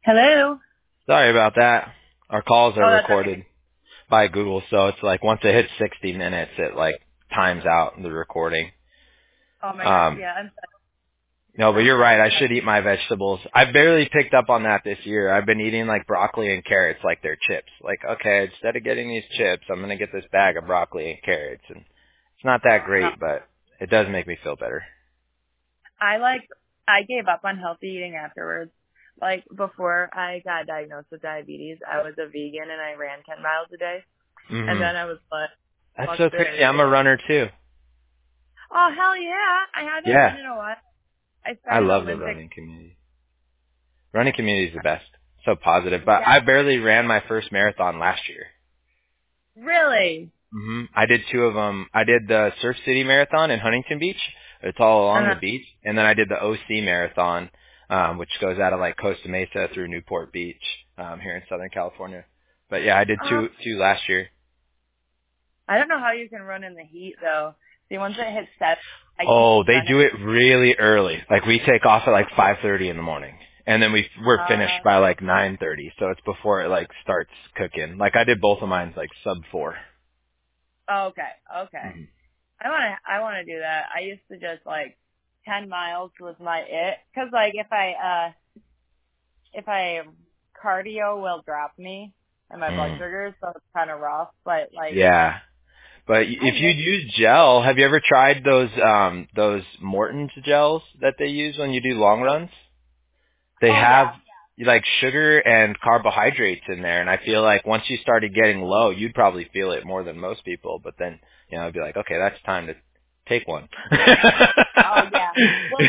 Hello. Sorry about that. Our calls are Oh, that's okay. recorded by Google, so it's like once it hits 60 minutes, it like times out the recording. Oh my gosh, Um, yeah, I'm no, but sorry. you're right. I should eat my vegetables. I've barely picked up on that this year. I've been eating like broccoli and carrots like they're chips. Like, okay, instead of getting these chips, I'm going to get this bag of broccoli and carrots. And it's not that No, great, but it does make me feel better. I gave up on healthy eating afterwards. Like before I got diagnosed with diabetes, I was a vegan and I ran 10 miles a day. And Hmm then I was like, That's fuck so this. crazy. I'm a runner too. Oh hell yeah! I haven't Yeah. run in a while. I I started love the Olympic. running community. Running community is the best. So positive. But Yeah. I barely ran my first marathon last year. Really? I did two of them. I did the Surf City Marathon in Huntington Beach. It's all along the Uh-huh. beach. And then I did the OC Marathon, which goes out of like Costa Mesa through Newport Beach, here in Southern California. But yeah, I did Uh, two last year. I don't know how you can run in the heat though. See, once it hits set, I can't Oh, they run it. do it really early. Like we take off at like 5:30 in the morning. And then we're finished by like 9:30. So it's before it like starts cooking. Like I did both of mine like sub 4. Okay, okay. I wanna do that. I used to just like 10 miles was my it, cause like if I cardio will drop me and my blood Mm. sugars, so it's kind of rough. But like Yeah. But I if you miss. use gel, have you ever tried those Morton's gels that they use when you do long runs? They Oh have yeah, like sugar and carbohydrates in there, and I feel like once you started getting low, you'd probably feel it more than most people. But then, I'd be like, okay, that's time to take one. oh yeah. Well,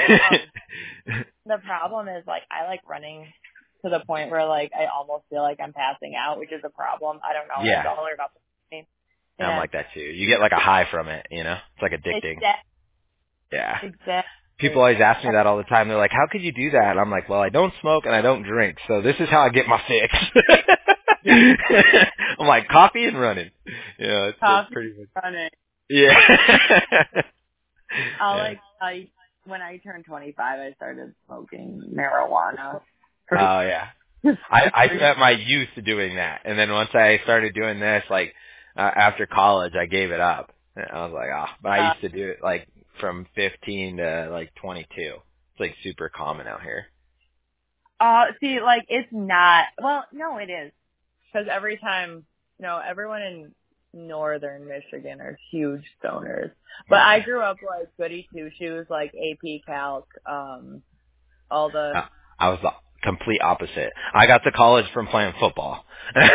the problem is like I like running to the point where like I almost feel like I'm passing out, which is a problem. I don't know. It's Yeah, all about the I'm and like that too. You get like a high from it, It's like addicting. Yeah. People exactly. always ask me that all the time. They're like, "How could you do that?" And I'm like, "Well, I don't smoke and I don't drink, so this is how I get my fix." Yeah, I'm like coffee and running. That's coffee pretty much. running. Yeah. Yeah. I when I turned 25, I started smoking marijuana. Oh yeah. I spent my youth doing that, and then once I started doing this, like after college, I gave it up. And I was like, but I used to do it like from 15 to like 22. It's like super common out here. See, like it's not. Well, no, it is because every time, no, everyone in northern Michigan are huge stoners. But I Yeah. grew up like goody two shoes, like AP Calc, all the. I was the complete opposite. I got to college from playing football.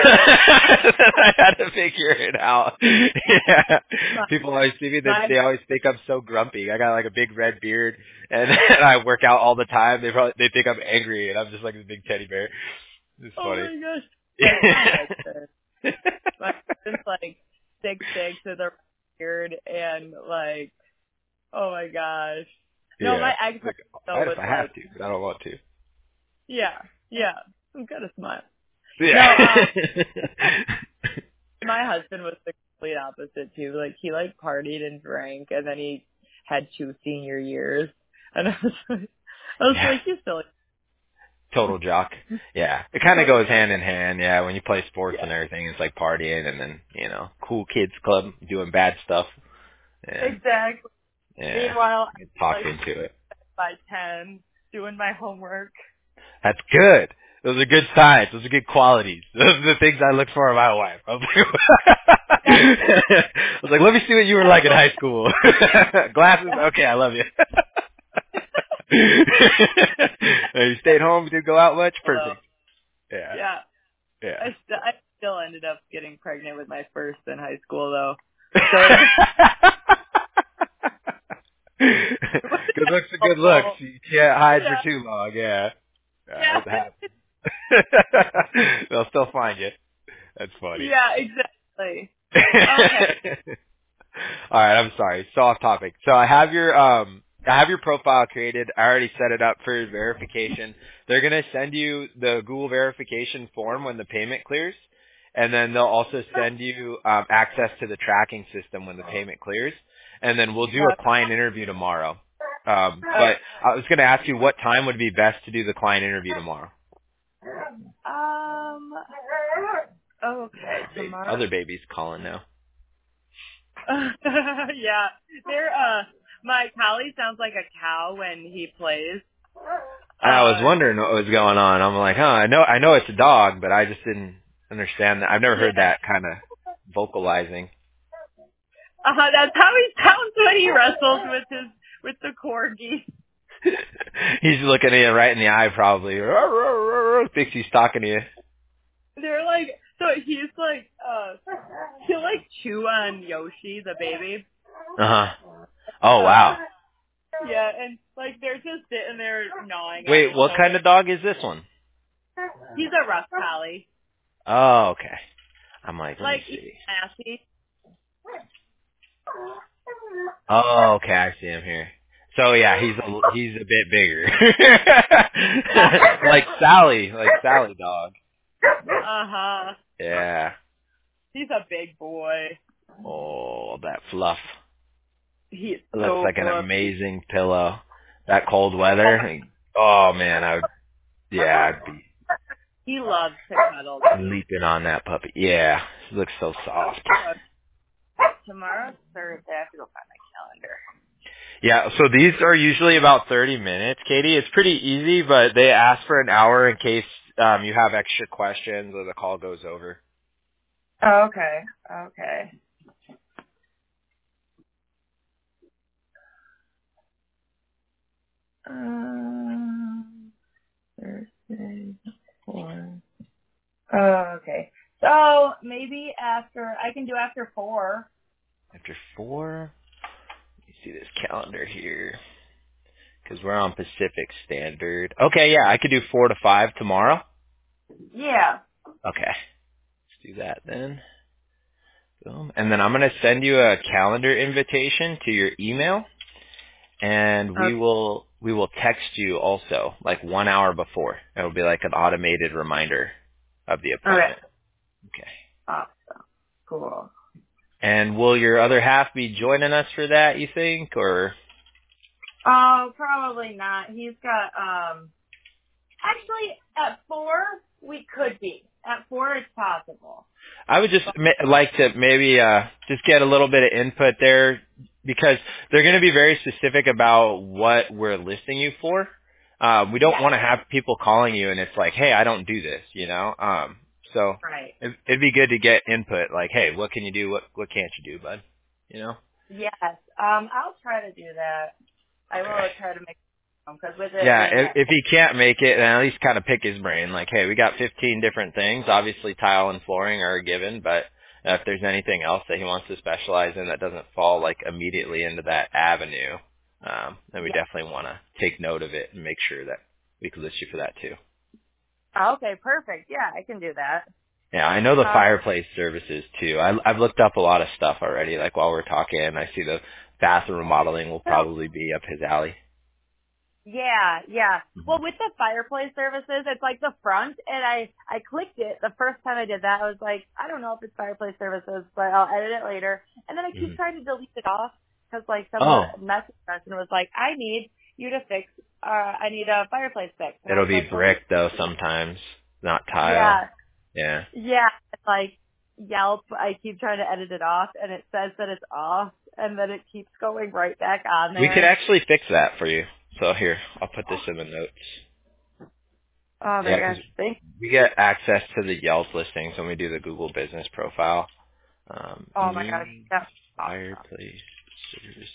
I had to figure it out. Yeah. People always see me, My they always think I'm so grumpy. I got like a big red beard and, and I work out all the time. They think I'm angry and I'm just like this big teddy bear. It's oh funny. my gosh, like my husband. My husband's like 6'6" with a beard and like, oh my gosh. No, Yeah. my ex It's like, though fight if was I like, have to, but I don't want to. yeah, yeah, I'm gonna smile. No, Yeah. my husband was the complete opposite too. Like he like partied and drank, and then he had 2 senior years, and I was Yeah. like, you silly. Total jock. Yeah. It kind of So, goes hand in hand. Yeah. When you play sports yeah, and everything, it's like partying and then, cool kids club doing bad stuff. Yeah. exactly. Yeah. Meanwhile, Get I'm talked like into it. by 10, doing my homework. That's good. Those are good signs. Those are good qualities. Those are the things I look for in my wife. I was like, Yeah, I was like, let me see what you were like in high school. Glasses? Okay, I love you. You stayed home, didn't go out much? although, Perfect. Yeah. yeah, Yeah. I still ended up getting pregnant with my first in high school though. Good So it was looks are good looks. helpful. You can't hide for Yeah, too long. Yeah. yeah, It happens. They'll still find you. That's funny. yeah, exactly. Okay. All right, I'm sorry. So off topic. So I have your profile created. I already set it up for verification. They're going to send you the Google verification form when the payment clears, and then they'll also send you access to the tracking system when the payment clears, and then we'll do a client interview tomorrow. But I was going to ask you what time would be best to do the client interview tomorrow. Okay, tomorrow. Other baby's calling now. Yeah, my collie sounds like a cow when he plays. I was wondering what was going on. I'm like, I know it's a dog, but I just didn't understand that. I've never heard that kind of vocalizing. That's how he sounds when he wrestles with the corgi. He's looking at you right in the eye, probably. Thinks he's talking to you. They're like, so he's like, he'll like chew on Yoshi, the baby. Oh wow. Yeah, and like they're just sitting there gnawing. Wait, on what kind of dog is this one? He's a rough collie. Oh, okay. I'm like, let me see. Sassy. Oh, okay, I see him here. So yeah, he's a bit bigger. like Sally dog. Yeah. He's a big boy. Oh, that fluff. He's Looks like an amazing pillow. That cold weather. Oh man, I'd be. He loves to cuddle. Leaping on that puppy. Yeah, it looks so soft. Tomorrow's Thursday. I have to go find my calendar. Yeah, so these are usually about 30 minutes, Katie. It's pretty easy, but they ask for an hour in case you have extra questions or the call goes over. Oh, okay. Okay. Thursday, 4. Oh, okay. So maybe I can do after 4. After 4? Let me see this calendar here. Because we're on Pacific Standard. Okay, yeah, I could do 4 to 5 tomorrow. Yeah. Okay. Let's do that then. Boom. And then I'm going to send you a calendar invitation to your email. And we will text you also, like 1 hour before. It'll be like an automated reminder of the appointment. Okay. Awesome. Cool. And will your other half be joining us for that, you think, or? Oh, probably not. He's got, actually, at 4, we could be. At 4, it's possible. I would just like to maybe just get a little bit of input there, because they're going to be very specific about what we're listing you for. We don't want to have people calling you and it's like, hey, I don't do this, you know? So it'd be good to get input, like, hey, what can you do? What can't you do, bud? You know? Yes. I'll try to do that. I will try to make because with it. Yeah, if he can't make it, then at least kind of pick his brain. Like, hey, we got 15 different things. Obviously, tile and flooring are a given, but if there's anything else that he wants to specialize in that doesn't fall like immediately into that avenue, then we definitely want to take note of it and make sure that we can list you for that too. Okay, perfect. Yeah, I can do that. Yeah, I know the fireplace services too. I've looked up a lot of stuff already. Like while we're talking, I see the bathroom remodeling will probably be up his alley. Yeah. Well, with the fireplace services, it's like the front, and I clicked it. The first time I did that, I was like, I don't know if it's fireplace services, but I'll edit it later. And then I keep trying to delete it off because like someone messaged us and was like, I need you to fix, I need a fireplace fix. And it'll be like, brick though sometimes, not tile. Yeah. Like Yelp, I keep trying to edit it off, and it says that it's off, and then it keeps going right back on there. We could actually fix that for you. So here, I'll put this in the notes. Oh my gosh, we get access to the Yelp listings when we do the Google Business Profile. Oh my gosh, that's fireplace services,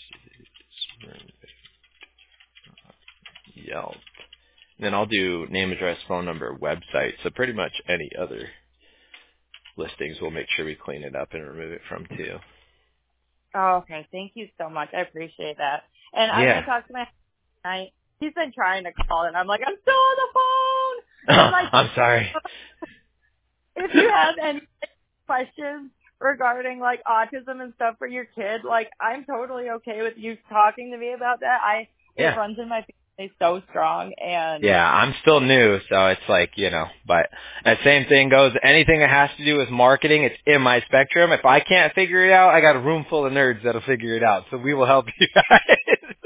Yelp. And then I'll do name, address, phone number, website. So pretty much any other listings, we'll make sure we clean it up and remove it from too. Oh, okay. Thank you so much. I appreciate that. And I'm going to talk to my husband. He's been trying to call, and I'm like, I'm still on the phone. I'm like, I'm sorry. If you have any questions regarding like autism and stuff for your kid, like I'm totally okay with you talking to me about that. It runs in my family so strong, and I'm still new, so it's like, you know, but that same thing goes, anything that has to do with marketing, it's in my spectrum. If I can't figure it out, I got a room full of nerds that'll figure it out, so we will help you guys.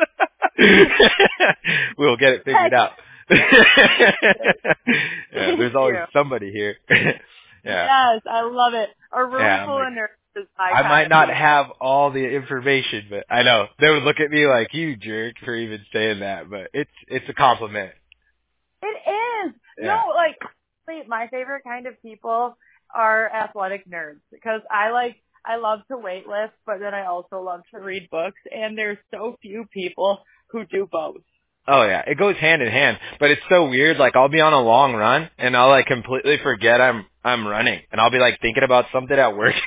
We'll get it figured out. There's always somebody here. Yes, I love it. A room Yeah, full of nerds is my I kind might of not people. have all the information, but I know they would look at me like, you jerk for even saying that, but it's a compliment. It is. Yeah. No, like my favorite kind of people are athletic nerds because I love to weight lift, but then I also love to read books, and there's so few people who do both. Oh yeah, it goes hand in hand, but it's so weird. Like I'll be on a long run and I'll like completely forget I'm running, and I'll be like thinking about something at work.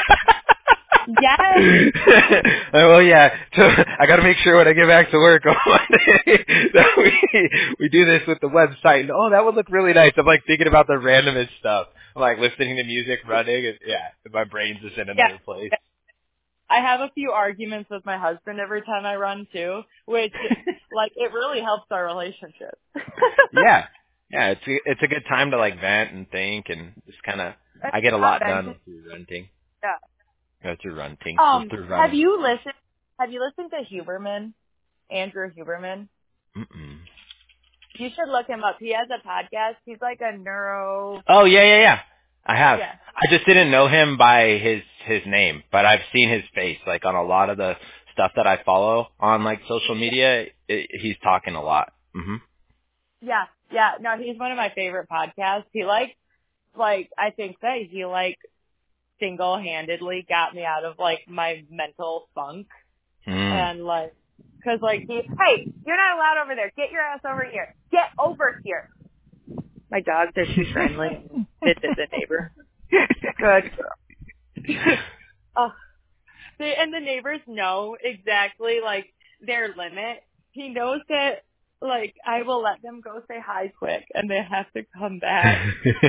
Yes. Well, yeah. So I got to make sure when I get back to work on Monday that we do this with the website. And, oh, that would look really nice. I'm like thinking about the randomest stuff. I'm like listening to music, running, and yeah, my brain's just in Yeah. another place. I have a few arguments with my husband every time I run too, which like it really helps our relationship. Yeah, yeah. It's a good time to like vent and think and just kind of. I get a lot done through renting. Yeah. Through running. Through Have running. you listened to Huberman? Andrew Huberman? Mm-mm. You should look him up. He has a podcast. He's like a neuro. Oh yeah. I have. Yeah. I just didn't know him by his name, but I've seen his face like on a lot of the stuff that I follow on like social media. He's talking a lot. Mhm. Yeah. Yeah. No, he's one of my favorite podcasts. He like I think that he like single-handedly got me out of like my mental funk and like, cause like hey, you're not allowed over there. Get your ass over here. Get over here. My dogs are too friendly. This is a neighbor. Good girl. Oh, and the neighbors know exactly like their limit. He knows that like I will let them go say hi quick and they have to come back.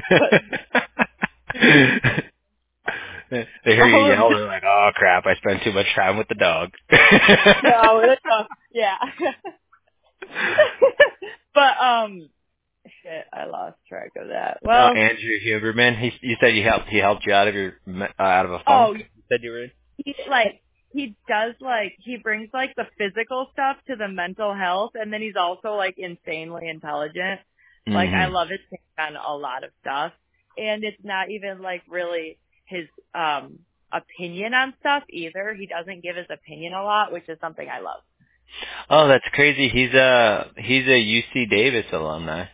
They hear you yell, they're like, "Oh crap! I spent too much time with the dog." No, yeah. But shit, I lost track of that. Well, Andrew Huberman, you said he helped you out of your out of a funk. oh, You said you were in. he does like he brings like the physical stuff to the mental health, and then he's also like insanely intelligent. Mm-hmm. Like I love his take on a lot of stuff, and it's not even like really his opinion on stuff either. He doesn't give his opinion a lot, which is something I love. Oh, that's crazy. He's a UC Davis alumni.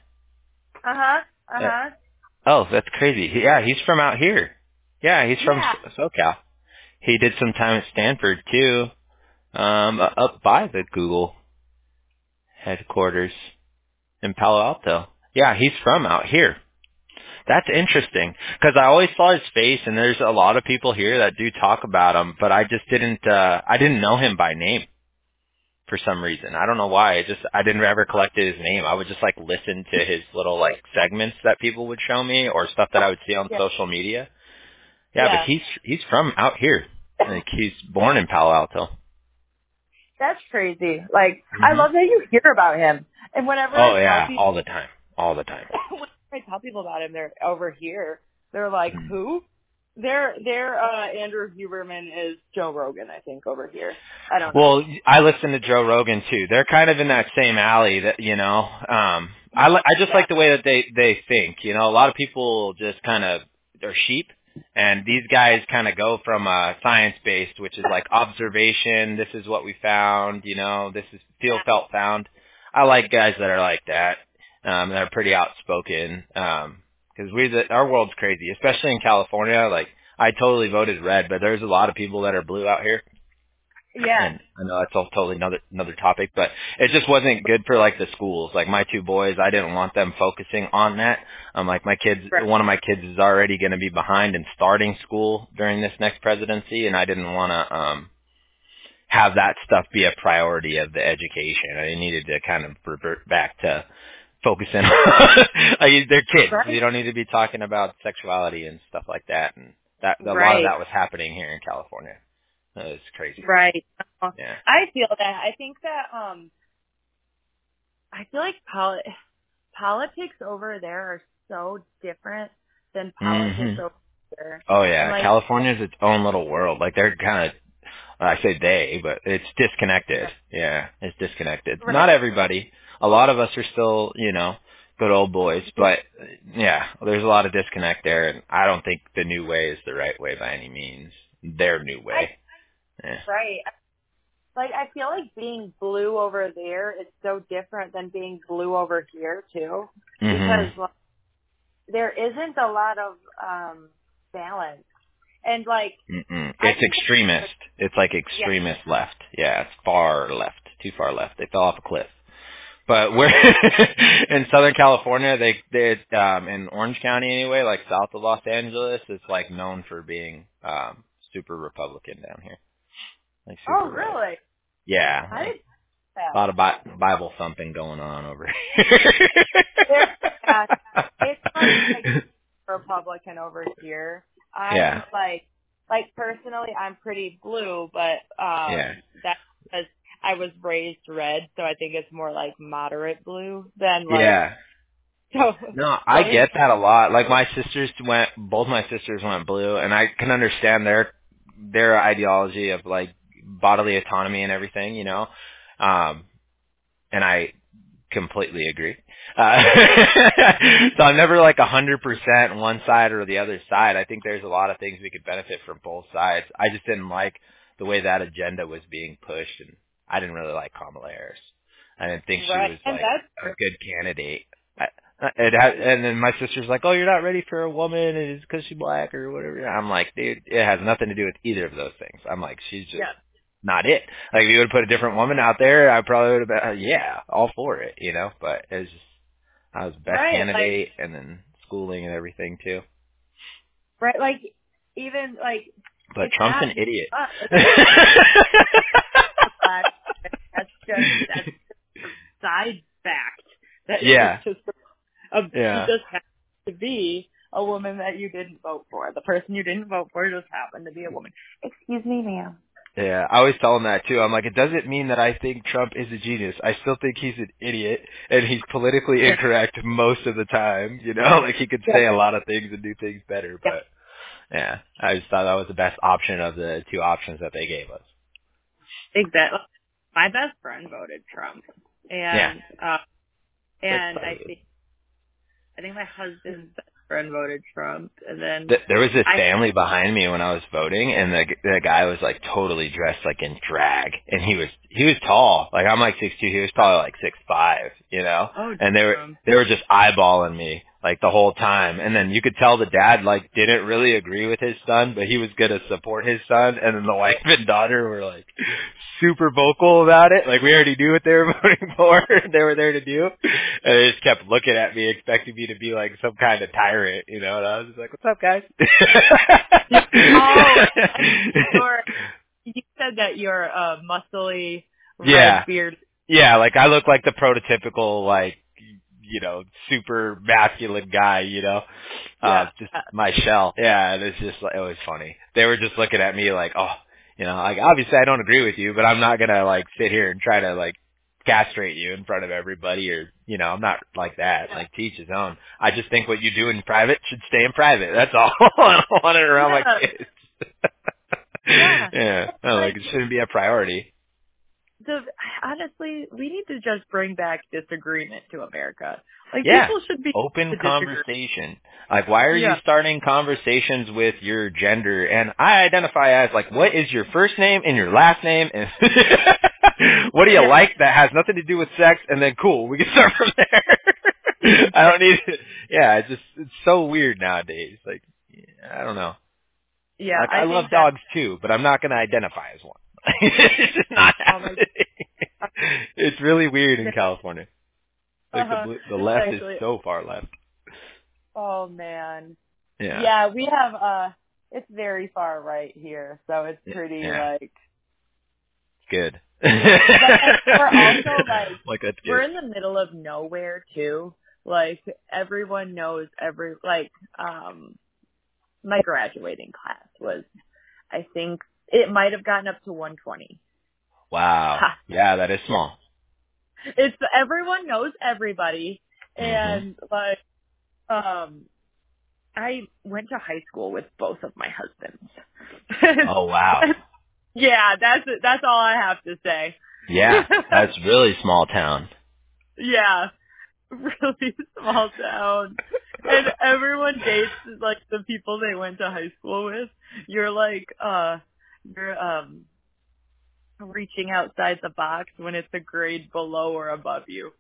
Oh, that's crazy. He's from out here. Yeah, he's from SoCal. He did some time at Stanford too, up by the Google headquarters in Palo Alto. Yeah, he's from out here. That's interesting because I always saw his face, and there's a lot of people here that do talk about him, but I just didn't. I didn't know him by name for some reason. I don't know why. I didn't ever collect his name. I would just like listen to his little like segments that people would show me or stuff that I would see on social media. Yeah, but he's from out here. Like he's born in Palo Alto. That's crazy. Like I love that you hear about him, and whenever I tell people, all the time. When I tell people about him, they're over here. They're like, who? Their Andrew Huberman is Joe Rogan, I think, over here. I don't know. Well, I listen to Joe Rogan too. They're kind of in that same alley that, you know, I just like the way that they think. You know, a lot of people just kind of are sheep, and these guys kind of go from science-based, which is like observation. This is what we found, you know, this is feel, felt, found. I like guys that are like that. That are pretty outspoken. Because our world's crazy, especially in California. Like, I totally voted red, but there's a lot of people that are blue out here. Yeah. And I know that's totally another topic, but it just wasn't good for like the schools. Like my two boys, I didn't want them focusing on that. Like my kids, one of my kids is already going to be behind in starting school during this next presidency, and I didn't want to have that stuff be a priority of the education. I needed to kind of revert back to focusing on they're kids. Right. You don't need to be talking about sexuality and stuff like that. And a lot of that was happening here in California. It was crazy. Right. Yeah. I feel that. I think that I feel like politics over there are so different than politics over here. Oh yeah, like, California's its own little world. Like they're kind of, I say they, but it's disconnected. Yeah, it's disconnected. Right. Not everybody. A lot of us are still, you know, Good old boys. But, yeah, there's a lot of disconnect there, and I don't think the new way is the right way by any means. Their new way. Right. Like, I feel like being blue over there is so different than being blue over here, too. Because like, there isn't a lot of balance. And, like... It's extremist. It's like extremist left. Yeah, it's far left. Too far left. They fell off a cliff. But we're in Southern California, they in Orange County anyway, like south of Los Angeles, it's like known for being super Republican down here. Like super really? Right. Yeah. I didn't know that. A lot of Bible thumping going on over here. It's like Republican over here. I'm like personally, I'm pretty blue, but that's because I was raised red, so I think it's more like moderate blue than like. So, no, I get that a lot. Like both my sisters went blue, and I can understand their ideology of like bodily autonomy and everything, you know. And I completely agree. So I'm never like 100% one side or the other side. I think there's a lot of things we could benefit from both sides. I just didn't like the way that agenda was being pushed, and I didn't really like Kamala Harris. I didn't think she was like a good candidate. And then my sister's like, "Oh, you're not ready for a woman, and it's because she's black or whatever." I'm like, dude, it has nothing to do with either of those things. I'm like, she's just not it. Like, if you would have put a different woman out there, I probably would have been, all for it, you know. But it was just, I was best candidate, and then schooling and everything too. Right, like even like. But Trump's an idiot. That's just side fact. That she just happens to be a woman that you didn't vote for. The person you didn't vote for just happened to be a woman. Excuse me, ma'am. Yeah, I always tell him that too. I'm like, it doesn't mean that I think Trump is a genius. I still think he's an idiot, and he's politically incorrect most of the time. You know, like he could say a lot of things and do things better. But yeah, I just thought that was the best option of the two options that they gave us. Exactly. My best friend voted Trump, and and I think my husband's best friend voted Trump, and then there was this family behind me when I was voting, and the guy was like totally dressed like in drag, and he was tall. Like, I'm like 6'2", he was probably like 6'5", you know. And they were just eyeballing me like the whole time, and then you could tell the dad like didn't really agree with his son, but he was gonna support his son, and then the wife and daughter were like super vocal about it. Like, we already knew what they were voting for, they were there to do, and they just kept looking at me, expecting me to be like some kind of tyrant, you know. And I was just like, "What's up, guys?" You said that you're muscly, red beard. Yeah, like I look like the prototypical, like, you know, super masculine guy, you know, just my shell. Yeah, and it's just, it was funny. They were just looking at me like, oh, you know, like, obviously I don't agree with you, but I'm not gonna like sit here and try to like castrate you in front of everybody, or, you know, I'm not like that. Like, to each his own. I just think what you do in private should stay in private. That's all. I don't want it around my kids. I don't like, it shouldn't be a priority. Honestly, we need to just bring back disagreement to America. Like, people should be open conversation. Like, why are you starting conversations with your gender? And I identify as, like, what is your first name and your last name, and what do you like that has nothing to do with sex? And then cool, we can start from there. I don't need it. Yeah, it's so weird nowadays. Like, I don't know. Yeah, like, I love dogs too, but I'm not going to identify as one. It's just not happening. It's really weird in California. Like, the left is so far left. Oh, man. Yeah, we have, it's very far right here, so it's pretty, like... Good. But we're also, like that's good. We're in the middle of nowhere, too. Like, everyone knows my graduating class was, I think, it might have gotten up to 120. Wow. Yeah, that is small. It's everyone knows everybody, and like, I went to high school with both of my husbands. Oh, wow. Yeah, that's all I have to say. Yeah, that's really small town. Yeah, really small town, and everyone dates like the people they went to high school with. You're like, you're reaching outside the box when it's a grade below or above you.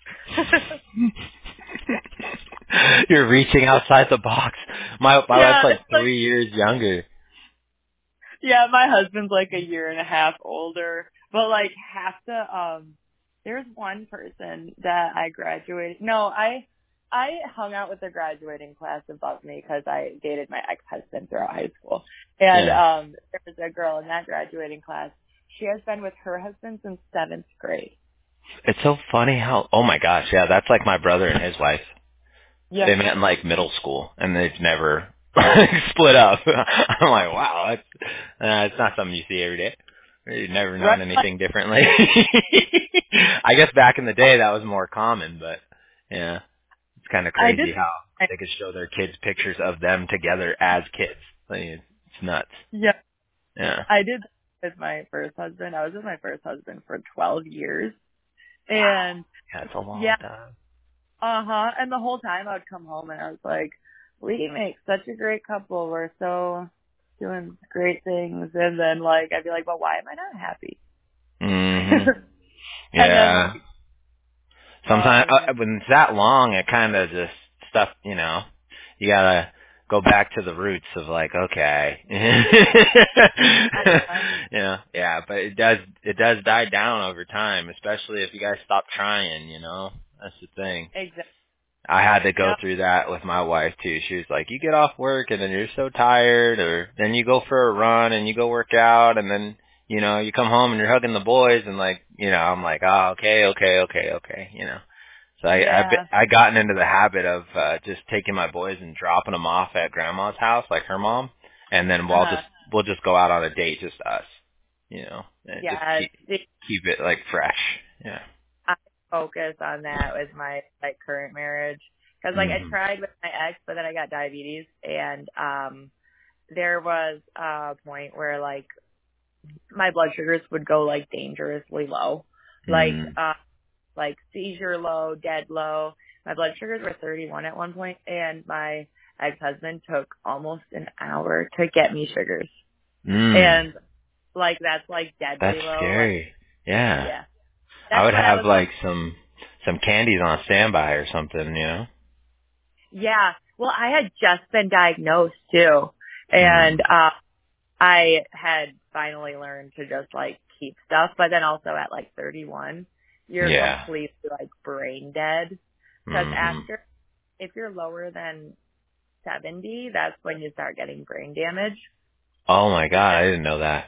You're reaching outside the box. My wife's like 3 years younger. Yeah, my husband's like a year and a half older, but like half the there's one person that I graduated. No, I hung out with the graduating class above me because I dated my ex-husband throughout high school, and there was a girl in that graduating class. She has been with her husband since 7th grade. It's so funny how. Oh my gosh, yeah, that's like my brother and his wife. Yeah. They met in like middle school, and they've never split up. I'm like, wow, it's not something you see every day. You've never known anything differently. I guess back in the day that was more common, but yeah, it's kind of crazy how they could show their kids pictures of them together as kids. Like, it's nuts. Yeah. Yeah. I did with my first husband. I was with my first husband for 12 years. And yeah, it's a long time. And the whole time I would come home and I was like, we make such a great couple. We're so doing great things. And then like, I'd be like, well, why am I not happy? Mm-hmm. Yeah. Then, sometimes when it's that long, it kind of just stuff, you gotta go back to the roots of like, okay. Yeah, but it does die down over time, especially if you guys stop trying, That's the thing. Exactly. I had to go through that with my wife too. She was like, you get off work and then you're so tired, or then you go for a run and you go work out, and then you come home and you're hugging the boys, and like, I'm like, oh, okay. So I gotten into the habit of just taking my boys and dropping them off at grandma's house, like her mom, and then we'll just go out on a date, just us, and just keep it like fresh. Yeah. I focus on that with my like current marriage, because like I tried with my ex, but then I got diabetes, and there was a point where like my blood sugars would go like dangerously low, like seizure low, dead low. My blood sugars were 31 at one point, and my ex-husband took almost an hour to get me sugars. And like that's like deadly low. That's scary. Like, yeah. That's I would have like was, some candies on standby or something, Yeah. Well, I had just been diagnosed too, and I had finally learned to just like keep stuff, but then also at like 31, you're completely like brain dead, because if you're lower than 70, that's when you start getting brain damage. Oh my God, I didn't know that.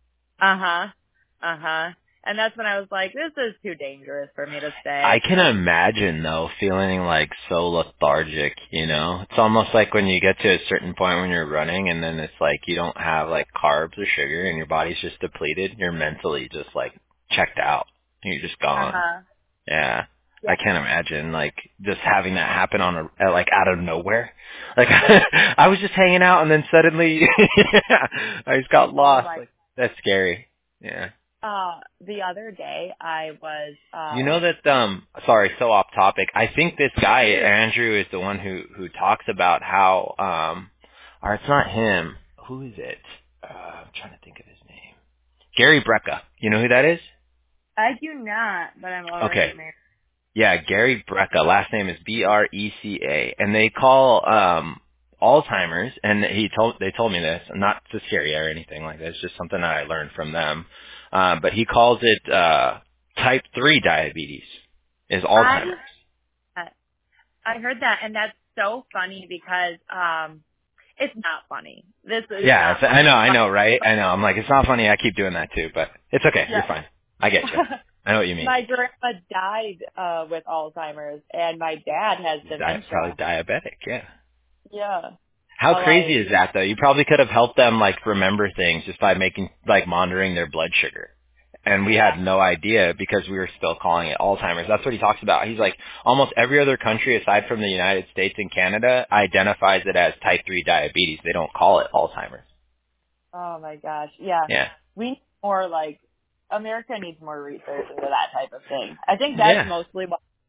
And that's when I was like, this is too dangerous for me to stay. I can imagine though feeling like so lethargic, It's almost like when you get to a certain point when you're running and then it's like you don't have like carbs or sugar and your body's just depleted, you're mentally just like checked out. You're just gone. Yeah. I can't imagine like just having that happen like out of nowhere. Like I was just hanging out and then suddenly I just got lost. Like, that's scary. Yeah. The other day I was sorry, so off topic. I think this guy Andrew is the one who talks about how or it's not him. Who is it? I'm trying to think of his name. Gary Brecka. You know who that is? I do not, but I'm already married. Yeah, Gary Brecka. Last name is Brecca, and they call Alzheimer's, and they told me this, not to scare you or anything like that. It's just something that I learned from them. But he calls it type 3 diabetes is Alzheimer's. I heard that, and that's so funny because it's not funny. This is I know, right? I know. I'm like, it's not funny. I keep doing that too, but it's okay. You're fine. I get you. I know what you mean. My grandma died with Alzheimer's, and my dad has dementia. Probably diabetic, yeah. Yeah. How crazy is that, though? You probably could have helped them, like, remember things just by monitoring their blood sugar. And we had no idea because we were still calling it Alzheimer's. That's what he talks about. He's like, almost every other country aside from the United States and Canada identifies it as type 3 diabetes. They don't call it Alzheimer's. Oh, my gosh. Yeah. We need more, America needs more research into that type of thing. I think that's mostly why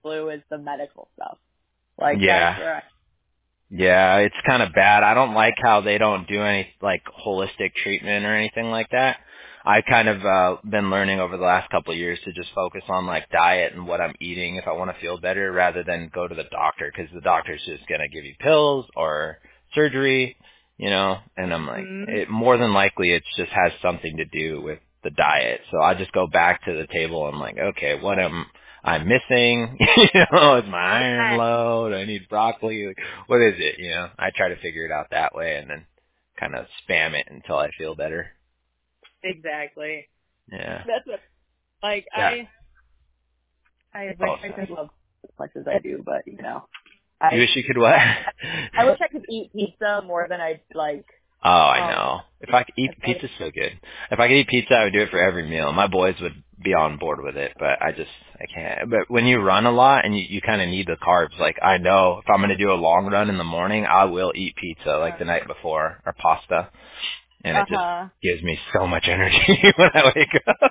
flu is the medical stuff. Like, Yeah. that's where Yeah, it's kind of bad. I don't like how they don't do any like holistic treatment or anything like that. I kind of been learning over the last couple of years to just focus on like diet and what I'm eating if I want to feel better rather than go to the doctor, because the doctor's just going to give you pills or surgery, you know, and I'm like, it more than likely it just has something to do with the diet. So I just go back to the table and I'm like, okay, what am I'm missing? You know, is my iron low? Do I need broccoli? Like, what is it? You know, I try to figure it out that way and then kind of spam it until I feel better. exactly. Yeah. That's what, like, Yeah. I wish I could love as much as I do, but, you know. I You wish you could what? I wish I could eat pizza more than I'd like. Oh, I know. If I could eat pizza's so good. If I could eat pizza, I would do it for every meal. My boys would be on board with it, but I can't. But when you run a lot and you kind of need the carbs, like I know if I'm going to do a long run in the morning, I will eat pizza like the night before or pasta, and it just gives me so much energy when I wake up.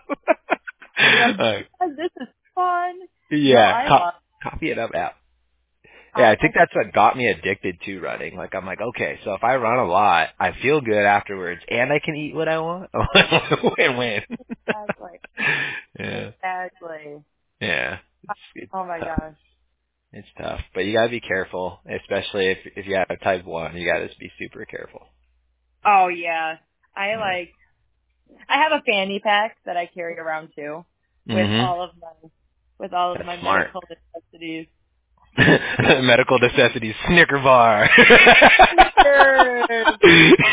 This is fun. Yeah, No, copy it up app. Yeah, I think that's what got me addicted to running. Like, I'm like, okay, so if I run a lot, I feel good afterwards, and I can eat what I want. Win-win. Exactly. Yeah. Exactly. Yeah. It's Oh my tough. gosh. It's tough, but you gotta be careful, especially if you have type 1. You gotta be super careful. Oh yeah. I have a fanny pack that I carry around too, with all of my smart. medical necessities. Medical necessities, Snicker bar. Snickers.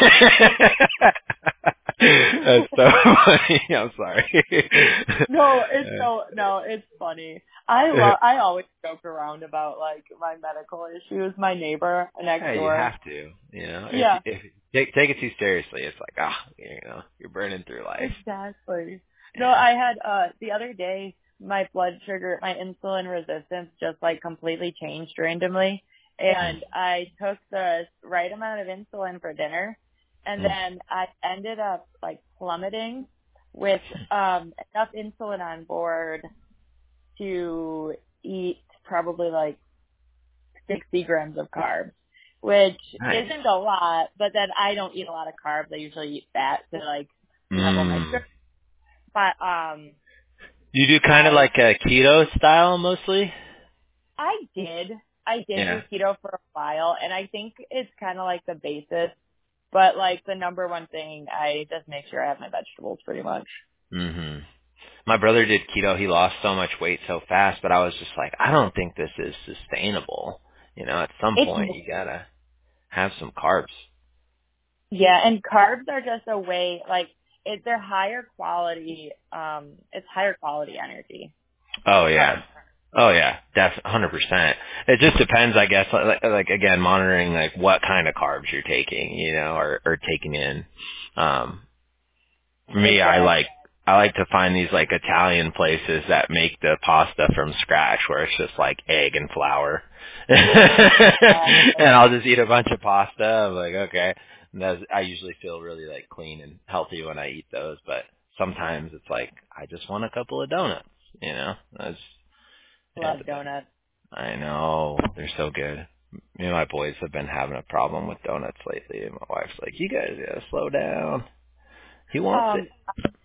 That's so funny. I'm sorry. No, it's funny. I always joke around about like my medical issues. My neighbor next Hey, door. you have to. You know, yeah. if take it too seriously, it's like you know, you're burning through life. Exactly. Yeah. No, I had the other day my blood sugar, my insulin resistance just like completely changed randomly, and I took the right amount of insulin for dinner, and then I ended up like plummeting with enough insulin on board to eat probably like 60 grams of carbs, which isn't a lot, but then I don't eat a lot of carbs. I usually eat fat to like level my sugar. But you do kind of like a keto style mostly? I did do keto for a while, and I think it's kind of like the basis. But like the number one thing, I just make sure I have my vegetables pretty much. Mhm. My brother did keto. He lost so much weight so fast, but I was just like, I don't think this is sustainable. You know, at some point you gotta have some carbs. Yeah, and carbs are just a way, like, they're higher quality, it's higher quality energy. Oh yeah. Oh yeah, that's 100%. It just depends, I guess, like again, monitoring like what kind of carbs you're taking, you know, or taking in. For me, I like to find these like Italian places that make the pasta from scratch where it's just like egg and flour. And I'll just eat a bunch of pasta. I'm like, okay. And I usually feel really like clean and healthy when I eat those, but sometimes it's like I just want a couple of donuts, you know. Love donuts. I know. They're so good. Me and my boys have been having a problem with donuts lately, and my wife's like, you guys gotta slow down. He wants it.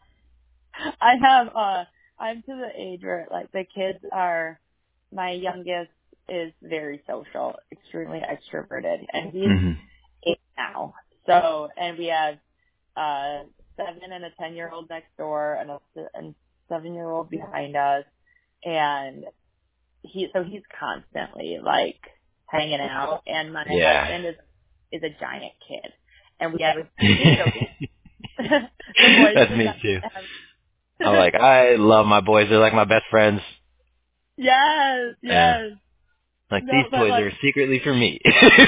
I'm to the age where like the kids are, my youngest is very social, extremely extroverted, and he's 8 now. So, and we have 7 and a 10-year-old next door and a 7-year-old behind us, and he's constantly like hanging out, and my husband is a giant kid, and we have a video game. That's me too. I'm like, I love my boys. They're like my best friends. Yes. Like these toys are secretly for me.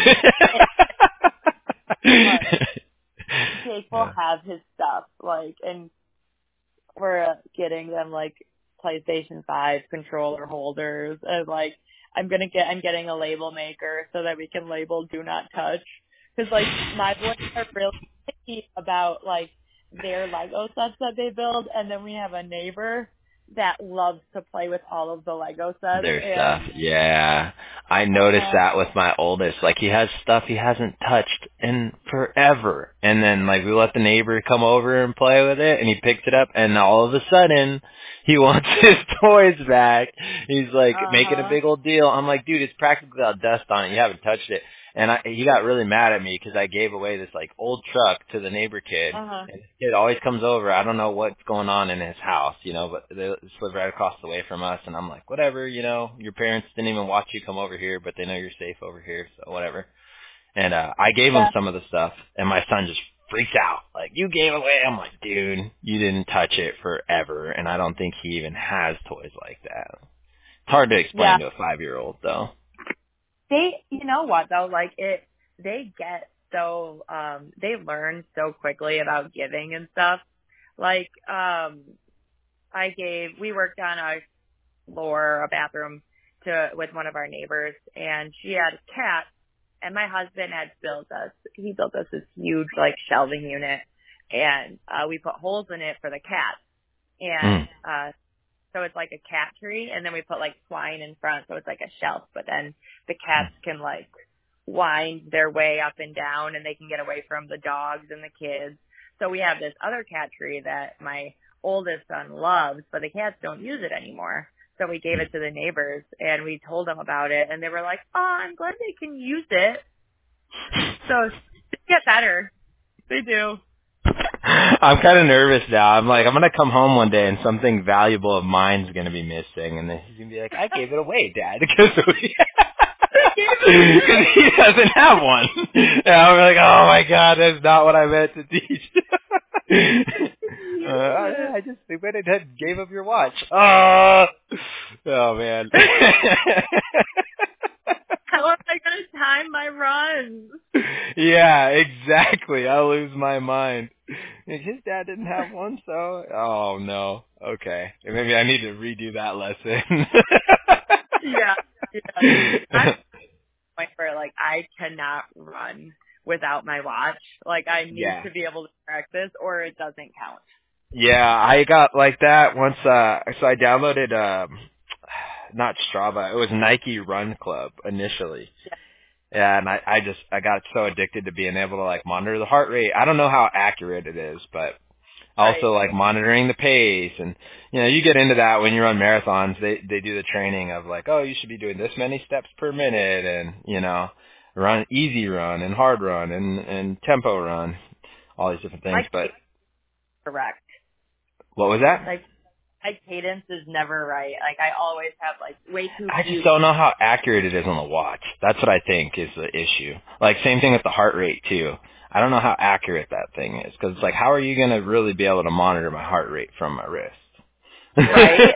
Jake will have his stuff, like, and we're getting them like PlayStation 5 controller holders, and like I'm getting a label maker so that we can label "Do Not Touch," because like my boys are really picky about like their Lego sets that they build, and then we have a neighbor that loves to play with all of the Lego sets. Their stuff, yeah. I noticed that with my oldest. Like, he has stuff he hasn't touched in forever. And then, like, we let the neighbor come over and play with it, and he picks it up, and all of a sudden, he wants his toys back. He's, like, making a big old deal. I'm like, dude, it's practically got dust on it. You haven't touched it. And he got really mad at me because I gave away this, like, old truck to the neighbor kid. And this kid always comes over. I don't know what's going on in his house, you know, but they live right across the way from us. And I'm like, whatever, you know, your parents didn't even watch you come over here, but they know you're safe over here, so whatever. And I gave him some of the stuff, and my son just freaks out. Like, you gave away. I'm like, dude, you didn't touch it forever, and I don't think he even has toys like that. It's hard to explain to a 5-year-old, though. You know what though, like they get so, they learn so quickly about giving and stuff. Like, we worked on a floor, a bathroom with one of our neighbors, and she had a cat, and my husband he built us this huge, like, shelving unit, and, we put holes in it for the cat. And, so it's like a cat tree, and then we put, like, twine in front, so it's like a shelf, but then the cats can, like, wind their way up and down, and they can get away from the dogs and the kids. So we have this other cat tree that my oldest son loves, but the cats don't use it anymore. So we gave it to the neighbors, and we told them about it, and they were like, oh, I'm glad they can use it. So they get better. They do. I'm kind of nervous now. I'm like, I'm going to come home one day and something valuable of mine's going to be missing. And then he's going to be like, I gave it away, Dad. Because he doesn't have one. And I'm like, oh, my God, that's not what I meant to teach. I just went ahead and gave up your watch. Oh, man. How am I going to time my runs? Yeah, exactly. I'll lose my mind. His dad didn't have one, so... Oh, no. Okay. Maybe I need to redo that lesson. Yeah. I'm at the point where, like, I cannot run without my watch. Like, I need to be able to practice, or it doesn't count. Yeah, I got like that once, so I downloaded, not Strava, it was Nike Run Club initially. Yeah, and I got so addicted to being able to, like, monitor the heart rate. I don't know how accurate it is, but also, like, monitoring the pace. And, you know, you get into that when you run marathons. They do the training of, like, oh, you should be doing this many steps per minute and, you know, run easy run and hard run and tempo run, all these different things. But correct. What was that? Like, my cadence is never right. Like, I always have, like, way too I just don't know how accurate it is on the watch. That's what I think is the issue. Like, same thing with the heart rate, too. I don't know how accurate that thing is. Because it's like, how are you going to really be able to monitor my heart rate from my wrist? Right.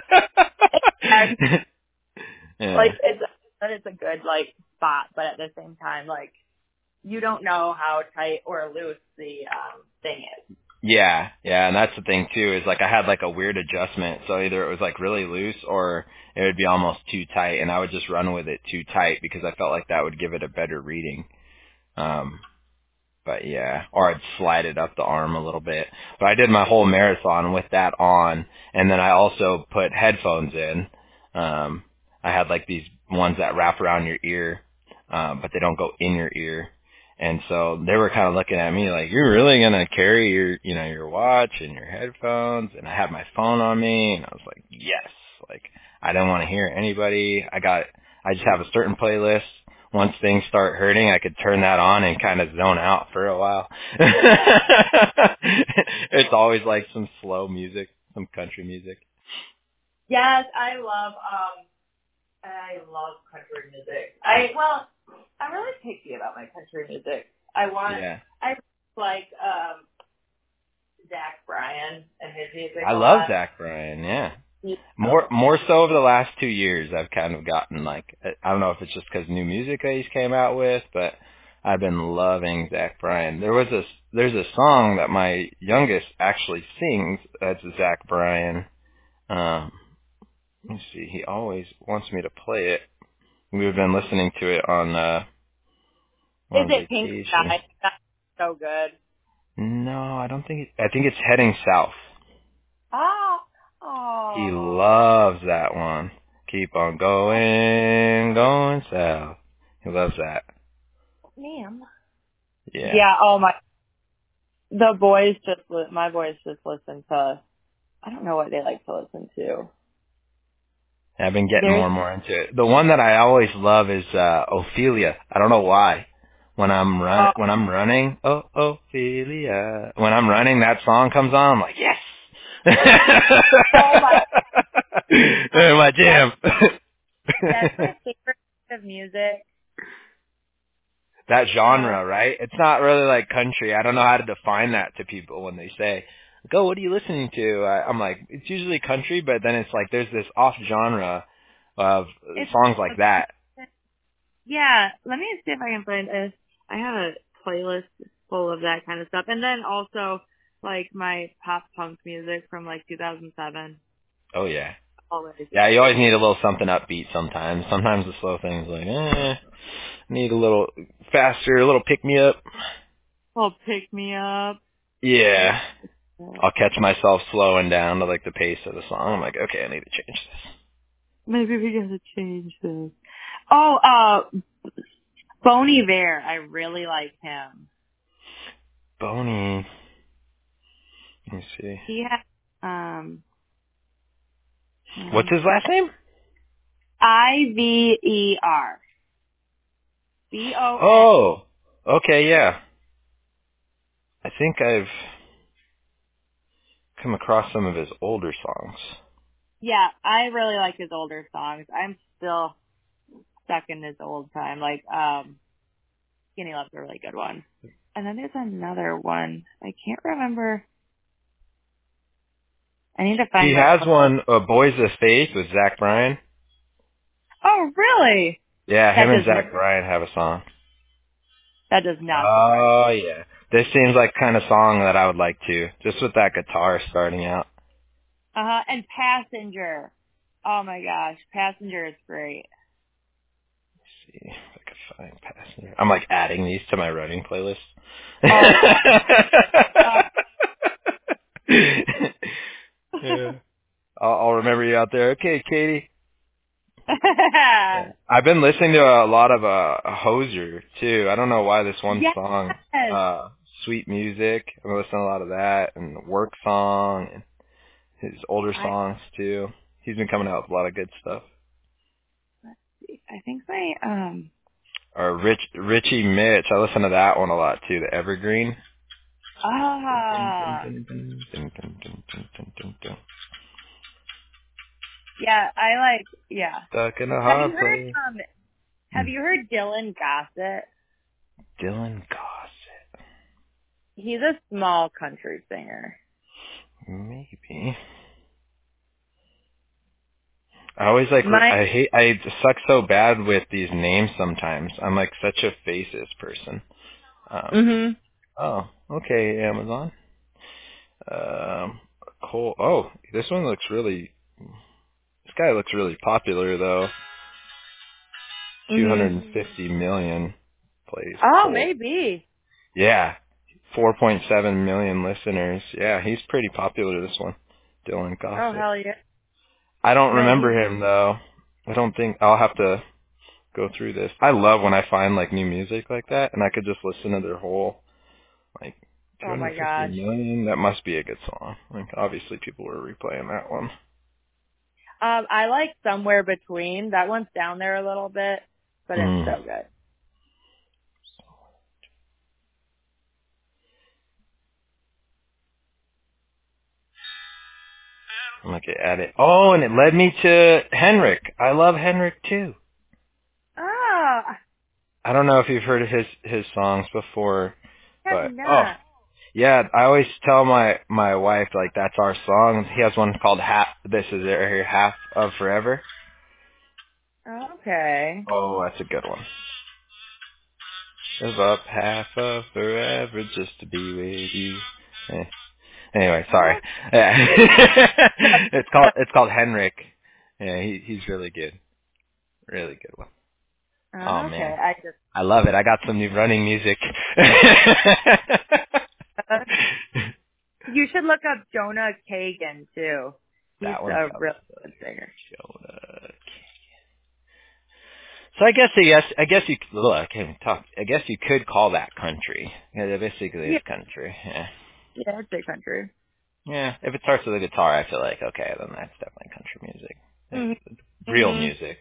Yeah. Like, it's a good, like, spot, but at the same time, like, you don't know how tight or loose the thing is. Yeah, and that's the thing too, is like I had like a weird adjustment, so either it was like really loose or it would be almost too tight, and I would just run with it too tight because I felt like that would give it a better reading. But yeah, or I'd slide it up the arm a little bit. But I did my whole marathon with that on, and then I also put headphones in. I had like these ones that wrap around your ear, but they don't go in your ear. And so they were kind of looking at me like, you're really going to carry your watch and your headphones? And I had my phone on me, and I was like, yes. Like, I didn't want to hear anybody. I just have a certain playlist. Once things start hurting, I could turn that on and kind of zone out for a while. It's always like some slow music, some country music. Yes, I love country music. I'm really picky about my country music. I like Zach Bryan and his music. I love Zach Bryan, yeah. More so over the last 2 years, I've kind of gotten like, I don't know if it's just because new music that he's came out with, but I've been loving Zach Bryan. There's a song that my youngest actually sings that's Zach Bryan. Let me see, he always wants me to play it. We've been listening to it on Is it Pink Sky? That's so good. No, I don't think I think it's Heading South. He Oh, loves that one. Keep on going, going south. He loves that. ma'am. Yeah. Yeah. My boys just listen to. I don't know what they like to listen to. I've been getting more There's and more into it. The one that I always love is Ophelia. I don't know why. When I'm running, oh Ophelia. When I'm running, that song comes on. I'm like, yes. oh my. My jam. That's my favorite kind of music. That Uh, genre, right? It's not really like country. I don't know how to define that to people when they say, "Go, what are you listening to?" I'm like, it's usually country, but then it's like there's this off genre of it's songs like that. yeah. Let me see if I can find this. I have a playlist full of that kind of stuff, and then also like my pop punk music from like 2007. Oh yeah. Always. Yeah, you always need a little something upbeat sometimes. Sometimes the slow things like, need a little faster, a little pick me up. Well, pick me up. Yeah. I'll catch myself slowing down to like the pace of the song. I'm like, okay, I need to change this. Maybe we gotta change this. Oh, Bon Iver. I really like him. Boney. Let me see. He has What's his last name? Iver. Bon. Oh. Okay, yeah. I think I've come across some of his older songs. Yeah, I really like his older songs. I'm still stuck in his old time. Like, Skinny Love's a really good one. And then there's another one. I can't remember. I need to He find my has phone. one, Boys of Faith with Zach Bryan. Oh, really? Yeah, That him and does Zach Bryan have a song. not surprise Oh, me. yeah. This seems like kind of song that I would like to, just with that guitar starting out. And Passenger. Oh my gosh, Passenger is great. Let's see if I can find Passenger. I'm like adding these to my running playlist. Oh yeah. Yeah. I'll remember you out there. Okay, Katie. Yeah. I've been listening to a lot of Hoser too. I don't know why this one Yes. song, Sweet Music. I've been listening to a lot of that, and Work Song, and his older songs too. He's been coming out with a lot of good stuff. I think my Or Richie Mitch. I listen to that one a lot too. The Evergreen. yeah, yeah. Stuck in a Have you hard heard place. have you heard Dylan Gossett? Dylan Gossett. He's a small country singer. Maybe. I always I suck so bad with these names sometimes. I'm like such a faces person. Mhm. Oh, okay, Amazon. Cole. Oh, this guy looks really popular though. Mhm. 250 million plays. Oh, Cole. maybe. Yeah. 4.7 million listeners. Yeah, he's pretty popular, this one. Dylan Oh, Gossett. hell yeah. I don't No, remember him though. I don't think I'll have to go through this. I love when I find like new music like that and I could just listen to their whole like oh my 250 gosh. million. That must be a good song. Like obviously people were replaying that one. I like Somewhere Between. That one's down there a little bit, but it's so good. I'm like add it. Oh, and it led me to Henrik. I love Henrik too. Ah, I don't know if you've heard of his songs before, I have but oh not. yeah, I always tell my wife like that's our song. He has one called Half. This is it right here, Half of Forever. Okay. Oh, that's a good one. Give up half of forever just to be with you. Anyway, sorry. Oh, Yeah. no. it's called Henrik. Yeah, he's really good. Really good one. Oh Okay. man. I love it. I got some new running music. You should look up Jonah Kagan too. He's That one's a got real good singer. Jonah. So I guess you ugh, I can't even talk. I guess you could call that country. Yeah, that basically Yeah, is country. Yeah. yeah, it's a country. Yeah. If it starts with a guitar, I feel like okay, then that's definitely country music. It's real Mm-hmm. music.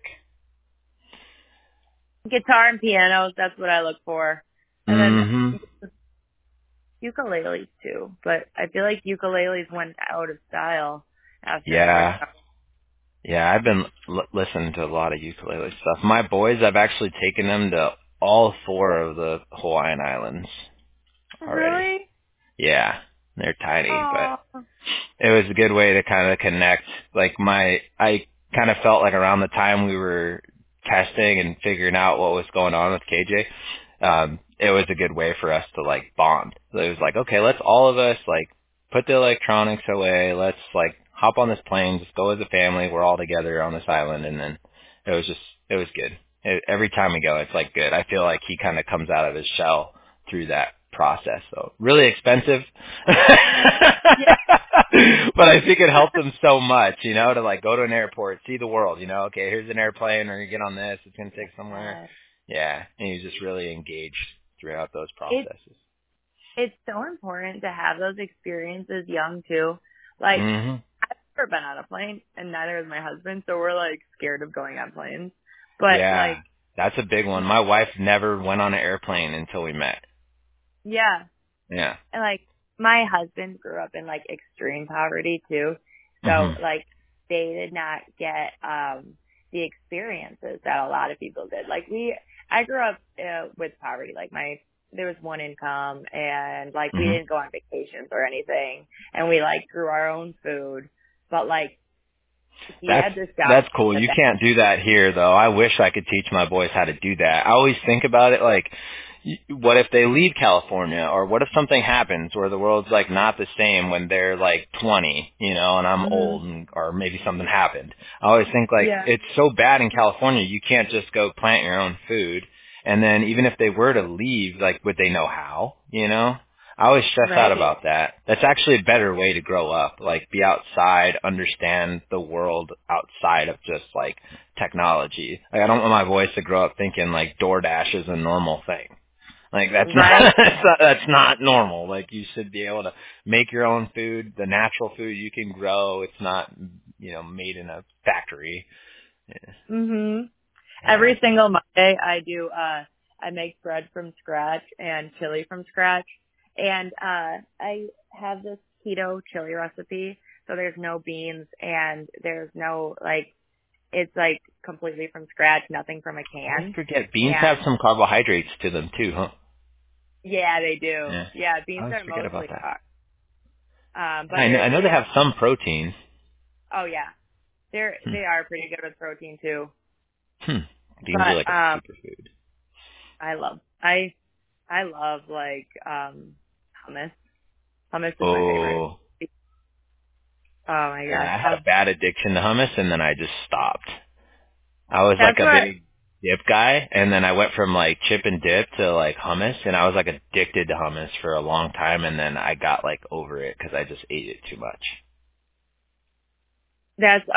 Guitar and pianos, that's what I look for. And Mhm. then ukuleles too. But I feel like ukuleles went out of style after the Yeah. Yeah, I've been listening to a lot of ukulele stuff. My boys, I've actually taken them to all 4 of the Hawaiian Islands already. Really? Yeah, they're tiny, but Oh. it was a good way to kind of connect. Like I kind of felt like around the time we were testing and figuring out what was going on with KJ, it was a good way for us to like bond. So it was like, okay, let's all of us like put the electronics away. Let's like hop on this plane, just go as a family. We're all together on this island, and then it was good. Every time we go, it's like good. I feel like he kind of comes out of his shell through that process. So really expensive, but Yeah. I think it helped him so much, to like go to an airport, see the world. Okay, here's an airplane, or you get on this, it's gonna take somewhere. Yeah, and he was just really engaged throughout those processes. It's so important to have those experiences young too. Like, Mhm. I've never been on a plane, and neither has my husband, so we're like scared of going on planes. But Yeah, like, that's a big one. My wife never went on an airplane until we met. yeah, Yeah. and like my husband grew up in like extreme poverty too, so Mhm. like they did not get the experiences that a lot of people did. Like I grew up with poverty. Like there was one income, and like we Mhm. didn't go on vacations or anything, and we like grew our own food. But like he That's had this job that's cool. that You can't do that here though. I wish I could teach my boys how to do that. I always think about it like what if they leave California, or what if something happens where the world's like not the same when they're like 20, and I'm Mhm. old, or maybe something happened. I always think like Yeah. it's so bad in California, you can't just go plant your own food. And then even if they were to leave, like would they know how? I always stress out Right. about that. That's actually a better way to grow up. Like be outside, understand the world outside of just like technology. Like I don't want my boys to grow up thinking like DoorDash is a normal thing. Like that's Right. not that's not normal. Like you should be able to make your own food, the natural food you can grow. It's not made in a factory. Mhm. Yeah. Every single Monday I make bread from scratch and chili from scratch. And I have this keto chili recipe. So there's no beans, and there's no it's like completely from scratch, nothing from a I always can. forget beans have And some carbohydrates to them too, huh? yeah, they do. Yeah. Yeah, I beans always are forget about mostly that. but I know they have some protein. oh yeah. Hmm. They are pretty good with protein too. Hmm. Beans are But like a superfood. I love hummus. Hummus is my favorite. Oh, Oh my yeah. gosh. I had a bad addiction to hummus, and then I just stopped. I was like That's a what big dip guy, and then I went from like chip and dip to like hummus, and I was like addicted to hummus for a long time, and then I got like over it because I just ate it too much. that's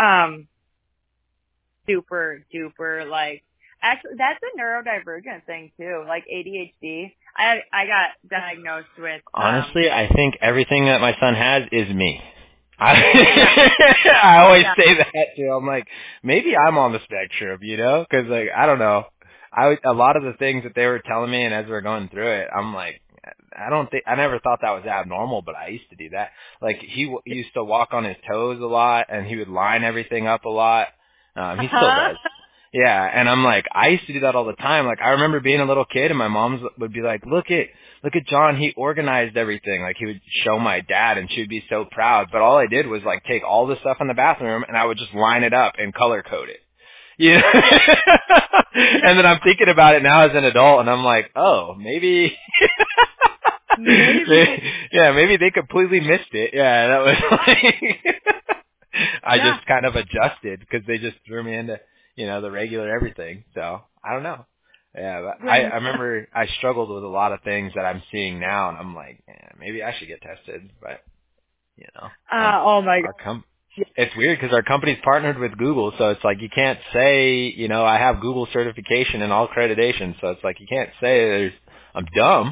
super duper actually that's a neurodivergent thing too, like ADHD. I got diagnosed with Honestly, I think everything that my son has is me. I yeah, I always yeah. say that too. I'm like, maybe I'm on the spectrum, because like I don't know. A lot of the things that they were telling me, and as we're going through it, I'm like, I never thought that was abnormal, but I used to do that. Like he used to walk on his toes a lot, and he would line everything up a lot. He still does. Yeah, and I'm like, I used to do that all the time. Like I remember being a little kid, and my mom would be like, look at John, he organized everything. Like he would show my dad, and she would be so proud. But all I did was like take all the stuff in the bathroom, and I would just line it up and color code it. Yeah. And then I'm thinking about it now as an adult, and I'm like, oh, maybe. Maybe. Yeah, maybe they completely missed it. Yeah, that was like. I Yeah. just kind of adjusted because they just threw me into the regular everything. So I don't know. Yeah, but When I remember I struggled with a lot of things that I'm seeing now, and I'm like, maybe I should get tested. But I'm oh my god. I'll come. it's weird because our company's partnered with Google, so it's like you can't say, I have Google certification and all accreditation, so it's like you can't say I'm dumb.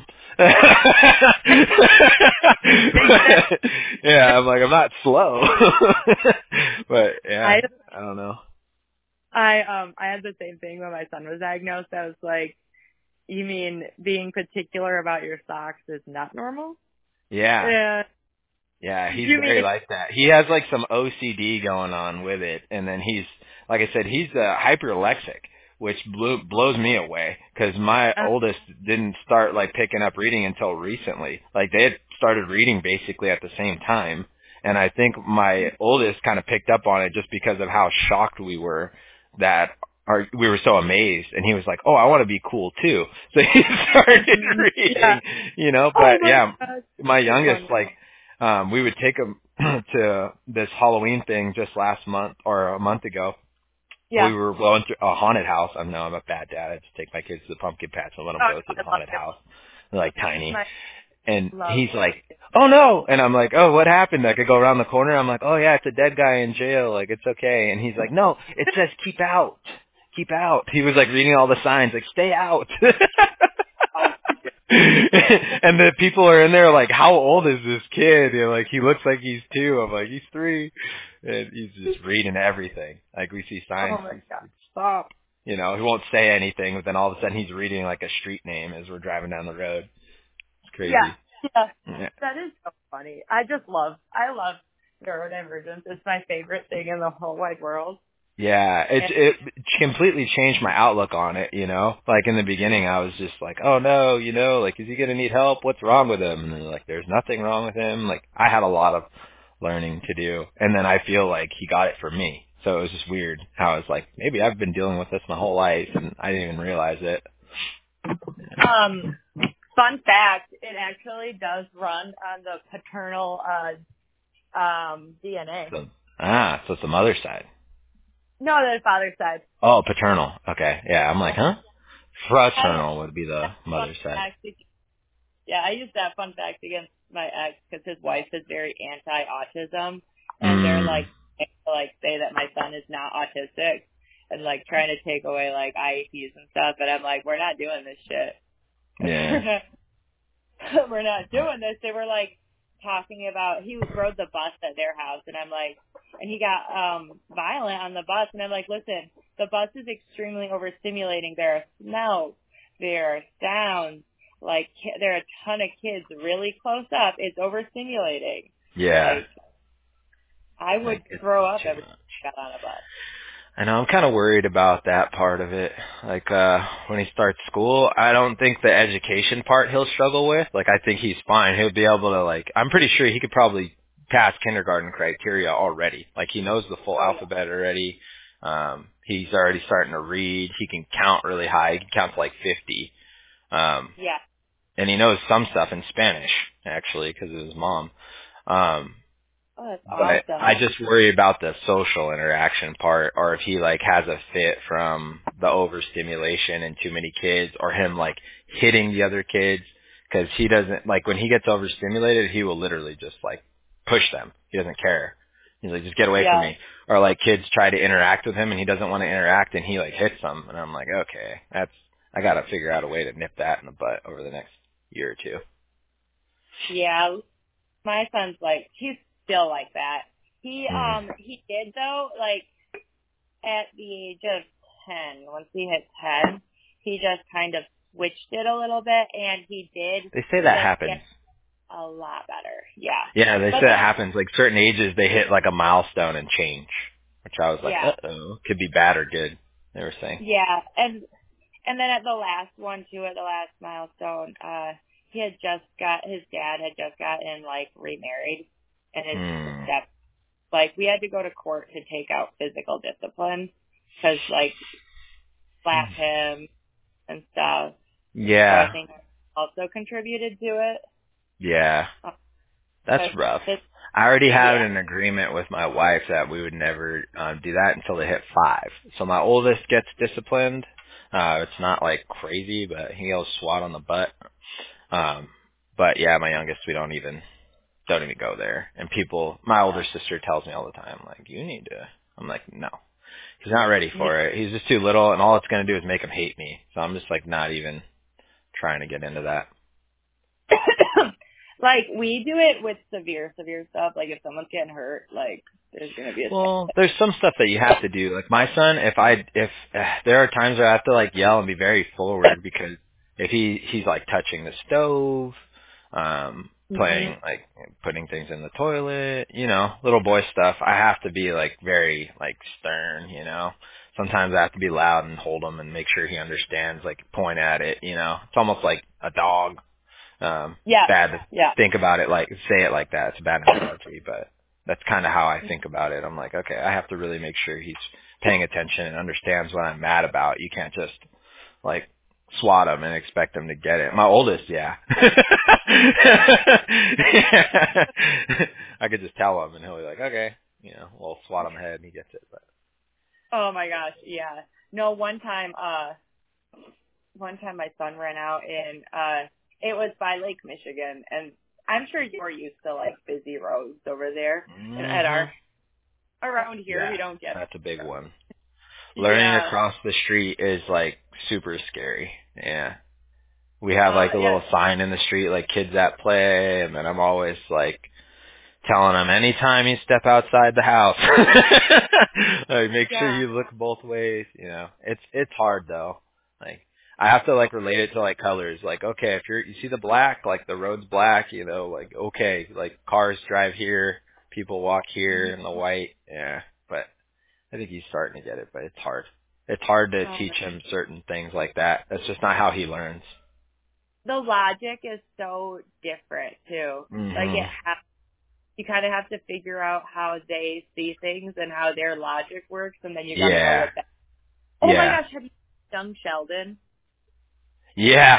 Yeah, I'm like, I'm not slow. But yeah, I don't know. I had the same thing when my son was diagnosed. I was like, you mean being particular about your socks is not normal? Yeah. Yeah, he's very like that. He has like some OCD going on with it, and then he's, like I said, he's hyperlexic, which blows me away because my oldest didn't start like picking up reading until recently. Like they had started reading basically at the same time, and I think my oldest kind of picked up on it just because of how shocked we were that we were so amazed, and he was like, "Oh, I want to be cool too." So he started reading, But my youngest, like, we would take him to this Halloween thing just last month or a month ago. Yeah. We were going to a haunted house. I know I'm a bad dad. I just take my kids to the pumpkin patch and let them go to the haunted house. They're like tiny. And he's like, "Oh no!" And I'm like, "Oh, what happened?" I could go around the corner. I'm like, "Oh yeah, it's a dead guy in jail. Like it's okay." And he's like, "No, it says keep out, keep out." He was like reading all the signs, like stay out. And the people are in there like, "How old is this kid?" Like he looks like he's 2. I'm like, "He's 3." And he's just reading everything. Like we see signs, he's like, "Stop." He won't say anything, but then all of a sudden he's reading like a street name as we're driving down the road. Crazy. Yeah. That is so funny. I love neurodivergence. It's my favorite thing in the whole wide world. Yeah, it completely changed my outlook on it, Like in the beginning I was just like, "Oh no, like is he going to need help? What's wrong with him?" And they're like, "There's nothing wrong with him." Like I had a lot of learning to do, and then I feel like he got it from me. So it was just weird how I was like, maybe I've been dealing with this my whole life and I didn't even realize it. Fun fact, it actually does run on the paternal DNA. So it's the mother's side. No, the father's side. Oh, paternal. Okay. Yeah, I'm like, huh? Fraternal would be the mother's side. Yeah, I used that fun fact against my ex because his wife is very anti-autism, and they're like say that my son is not autistic, and like trying to take away like IEPs and stuff. But I'm like, we're not doing this shit. Yeah. We're not doing this. They were like talking about he rode the bus at their house, and I'm like, and he got violent on the bus, and I'm like, listen, the bus is extremely overstimulating. There are smells, there are sounds, like there are a ton of kids really close up. It's overstimulating. Yeah. Like, I would throw up every time I got on a bus. I know, I'm kind of worried about that part of it. Like, when he starts school, I don't think the education part he'll struggle with. Like, I think he's fine. He'll be able to, like, I'm pretty sure he could probably pass kindergarten criteria already. Like, he knows the full alphabet already. He's already starting to read. He can count really high. He can count to like 50. Yeah. And he knows some stuff in Spanish, actually, because of his mom. Oh, that's but awesome. I just worry about the social interaction part, or if he like has a fit from the overstimulation and too many kids, or him like hitting the other kids, because he doesn't like when he gets overstimulated, he will literally just like push them. He doesn't care. He's like, just get away from me. Or like kids try to interact with him and he doesn't want to interact, and he like hits them, and I'm like, okay, I got to figure out a way to nip that in the butt over the next year or 2. Yeah, my son's like he's still like that. He did though, like at the age of 10, once he hit 10, he just kind of switched it a little bit, and he did. They say that happens. A lot better, yeah. Yeah, they say that happens. Like certain ages, they hit like a milestone and change, which I was like, uh-oh, could be bad or good. They were saying. Yeah, and then at the last one too, at the last milestone, he had his dad had just gotten like remarried, and his step, like we had to go to court to take out physical discipline because like slap him and stuff. Yeah. So I think also contributed to it. Yeah. That's rough. I already had an agreement with my wife that we would never do that until they hit 5. So my oldest gets disciplined. It's not like crazy, but he'll swat on the butt. But yeah, my youngest, we don't even don't even go there. And my older sister tells me all the time, like, you need to. I'm like, no. He's not ready for it. He's just too little, and all it's going to do is make him hate me. So I'm just, like, not even trying to get into that. Like, we do it with severe stuff. Like, if someone's getting hurt, like, there's going to be a... Well, there's some stuff that you have to do. Like, my son, if there are times where I have to, like, yell and be very forward because if he's, like, touching the stove, playing, like, putting things in the toilet, little boy stuff, I have to be, like, very, like, stern, Sometimes I have to be loud and hold him and make sure he understands, like, point at it, It's almost like a dog. Bad to think about it, like, say it like that. It's a bad analogy, but that's kind of how I think about it. I'm like, okay, I have to really make sure he's paying attention and understands what I'm mad about. You can't just, like, swat him and expect him to get it. My oldest, yeah. I could just tell him and he'll be like, okay, we'll swat him in the head and he gets it. But oh my gosh, yeah. No, one time my son ran out and it was by Lake Michigan, and I'm sure you're used to, like, busy roads over there. And around here, we don't get that's a big one. Learning across the street is, like, super scary. Yeah. We have, like, a little sign in the street, like, kids at play, and then I'm always, like, telling them, anytime you step outside the house, like, make sure you look both ways, It's hard, though. Like, I have to, like, relate it to, like, colors. Like, okay, if you see the black, like, the road's black, like, okay, like, cars drive here, people walk here in the white, but I think he's starting to get it, but it's hard. It's hard to teach him certain things like that. That's just not how he learns. The logic is so different, too. Like, you kind of have to figure out how they see things and how their logic works, and then you got to go with that. Oh my gosh, have you seen Young Sheldon? Yeah.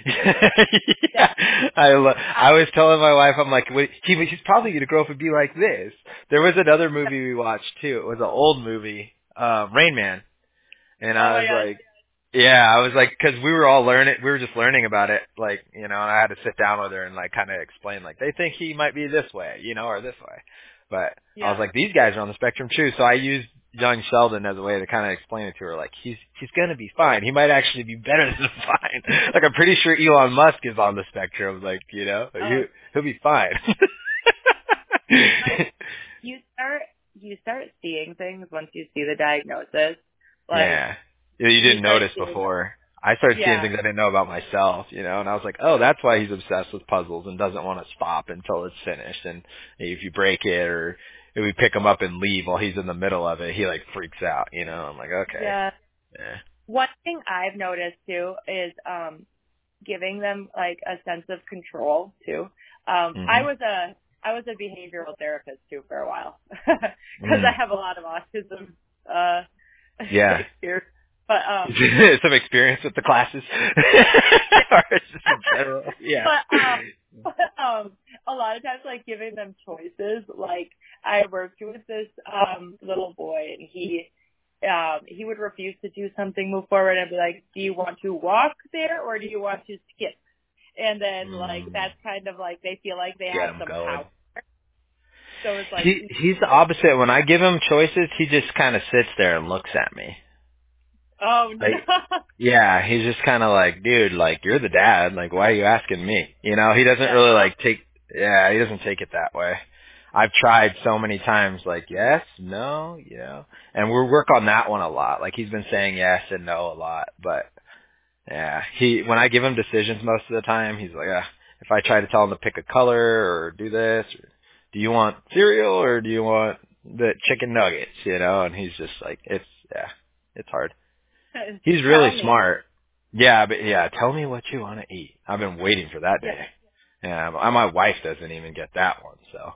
I was telling my wife, I'm like, he's probably going to grow up and be like this. There was another movie we watched, too. It was an old movie, Rain Man. And I was like, because we were just learning about it, like, and I had to sit down with her and, like, kind of explain, like, they think he might be this way, or this way. But I was like, these guys are on the spectrum, too. So I used Young Sheldon as a way to kind of explain it to her, like, he's going to be fine. He might actually be better than fine. Like, I'm pretty sure Elon Musk is on the spectrum, like, he'll be fine. You start seeing things once you see the diagnosis. Like, you didn't notice before. I started seeing things I didn't know about myself, and I was like, oh, that's why he's obsessed with puzzles and doesn't want to stop until it's finished. And if you break it or if we pick him up and leave while he's in the middle of it, he, like, freaks out, I'm like, okay. Yeah. One thing I've noticed, too, is giving them, like, a sense of control, too. I was a behavioral therapist, too, for a while because I have a lot of autism experience. But some experience with the classes, or just in general. Yeah. But a lot of times, like, giving them choices. Like, I worked with this little boy, and he would refuse to do something, move forward, and be like, "Do you want to walk there, or do you want to skip?" And then, like, that's kind of like they feel like they have some power. So it's like he's the opposite. When I give him choices, he just kind of sits there and looks at me. Oh, no. Like, yeah, he's just kind of like, dude, like, you're the dad. Like, why are you asking me? He doesn't really, like, he doesn't take it that way. I've tried so many times, like, yes, no, and we work on that one a lot. Like, he's been saying yes and no a lot, but, when I give him decisions most of the time, he's like, if I try to tell him to pick a color or do this, or do you want cereal or do you want the chicken nuggets, and he's just like, it's hard. He's really smart. Yeah, but tell me what you want to eat. I've been waiting for that day. Yeah, my wife doesn't even get that one, so.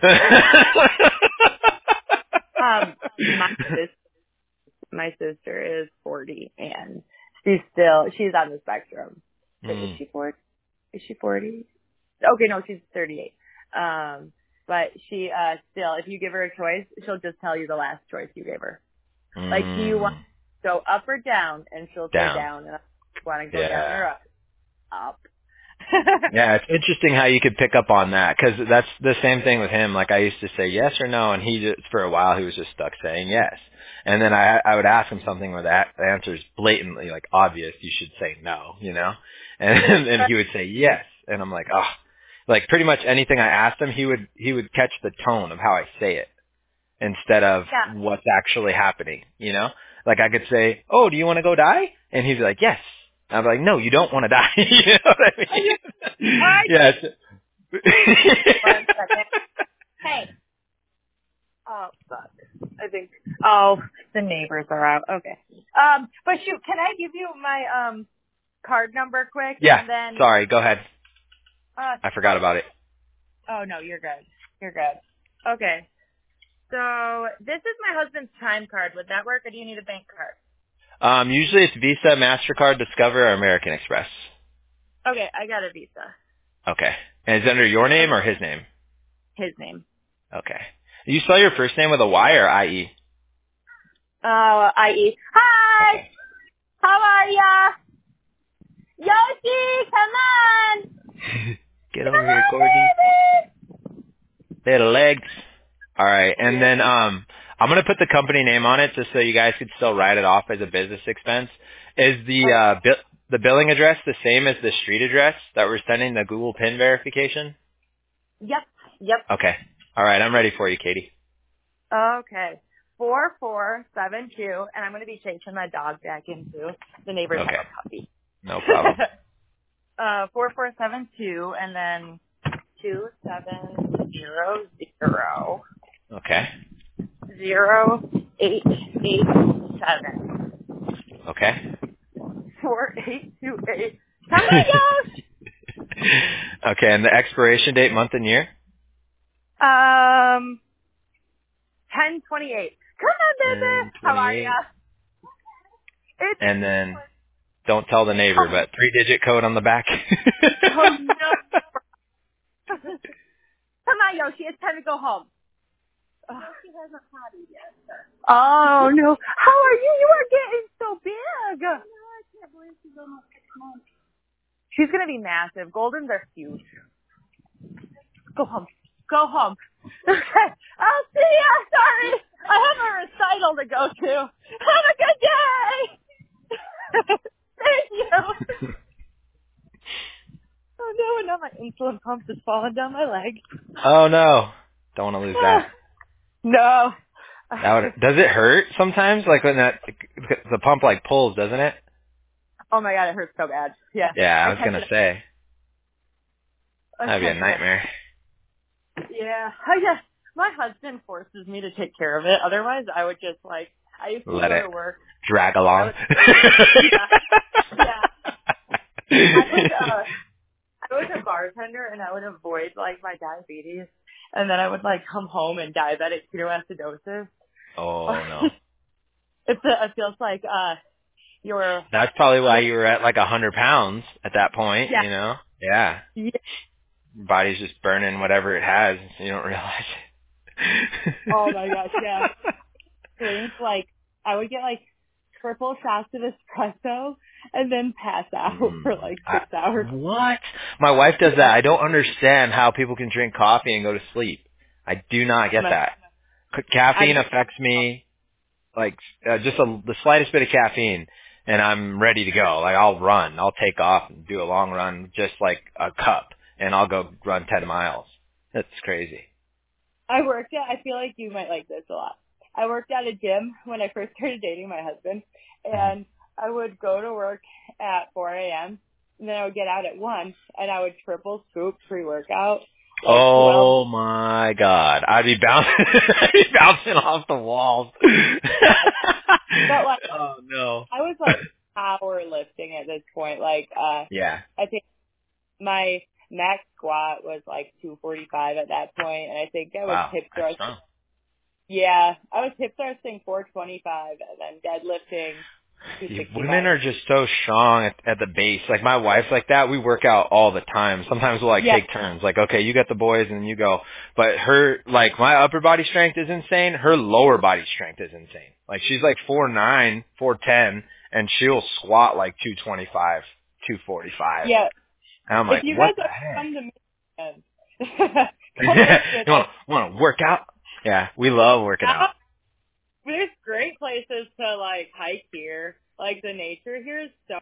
My sister is 40 and she's on the spectrum. Is she 40? Is she 40? Okay, no, she's 38. But she still, if you give her a choice, she'll just tell you the last choice you gave her. Like, do you want go up or down? And she'll say down. And I want to go down or up. Yeah, it's interesting how you could pick up on that because that's the same thing with him. Like I used to say yes or no, and he just, for a while he was just stuck saying yes. And then I would ask him something where the answer is blatantly like obvious. You should say no, you know, and he would say yes, and I'm like, oh, like pretty much anything I asked him, he would catch the tone of how I say it instead of what's actually happening, you know. Like I could say, oh, do you want to go die? And he'd be like, yes. I'm like, no, you don't want to die. You know what I mean? Yeah. One second. Hey. Oh, fuck. I think. Oh, the neighbors are out. Okay. But shoot, can I give you my card number quick? Yeah. And then, sorry. Go ahead. I forgot about it. Oh no, you're good. You're good. Okay. So this is my husband's time card. Would that work, or do you need a bank card? Usually it's Visa, MasterCard, Discover, or American Express. Okay, I got a Visa. Okay. And is it under your name or his name? His name. Okay. You spell your first name with a Y or I-E? I-E. Hi! Okay. How are ya? Yoshi, come on! Get over here, Courtney. Little legs. All right. And then I'm going to put the company name on it just so you guys could still write it off as a business expense. Is the billing address the same as the street address that we're sending the Google PIN verification? Yep. Okay. All right. I'm ready for you, Katie. Okay. 4472, and I'm going to be chasing my dog back into the neighbors have a puppy. No problem. 4472, and then 2700. Okay. 0887. Okay. 4828. Come on, Yosh! Okay, and the expiration date, month and year? 1028. Come on, baby. How are ya? And then, don't tell the neighbor, but 3-digit code on the back. Oh, no. Come on, Yoshi. It's time to go home. She hasn't potty yet. Oh, no. How are you? You are getting so big. No, I can't believe she's almost 6 months. She's going to be massive. Goldens are huge. Go home. Go home. Okay. I'll see ya. Sorry. I have a recital to go to. Have a good day. Thank you. Oh, no. And now my insulin pump is falling down my leg. Oh, no. Don't want to lose that. No. Does it hurt sometimes? Like when the pump like pulls, doesn't it? Oh my God, it hurts so bad. Yeah. Yeah, I was going to say. That'd be a nightmare. Yeah. My husband forces me to take care of it. Otherwise, I would just I used to let go it to work. drag along. Yeah. I was a bartender, and I would avoid my diabetes, and then I would come home and diabetic ketoacidosis. Oh no. It feels like you're. That's probably why you were at 100 pounds at that point. Yeah. You know. Yeah. Yeah. Your body's just burning whatever it has. You don't realize it. Oh my gosh, yeah. Drink, I would get triple shots of espresso and then pass out for 6 hours. What? My wife does that. I don't understand how people can drink coffee and go to sleep. I do not get that. Caffeine affects me just the slightest bit of caffeine and I'm ready to go. I'll run. I'll take off and do a long run, just a cup, and I'll go run 10 miles. That's crazy. I feel like you might like this a lot. I worked at a gym when I first started dating my husband, and I would go to work at 4 a.m., and then I would get out at 1, and I would triple scoop pre-workout. Oh my God. I'd be bouncing off the walls. But oh no. I was powerlifting at this point. Yeah. I think my max squat was 245 at that point, and I think I was hip thrusting. Yeah, I was hip thrusting 425, and then deadlifting 265. Women are just so strong at the base. My wife's like that. We work out all the time. Sometimes we'll take turns. Okay, you got the boys and you go. But her, my upper body strength is insane. Her lower body strength is insane. She's 4'9", 4'10", and she'll squat 225, 245. Yeah. And I'm like, if you what guys the heck? come to Michigan, You want to work out? Yeah, we love working out. There's great places to like hike here. Like the nature here is so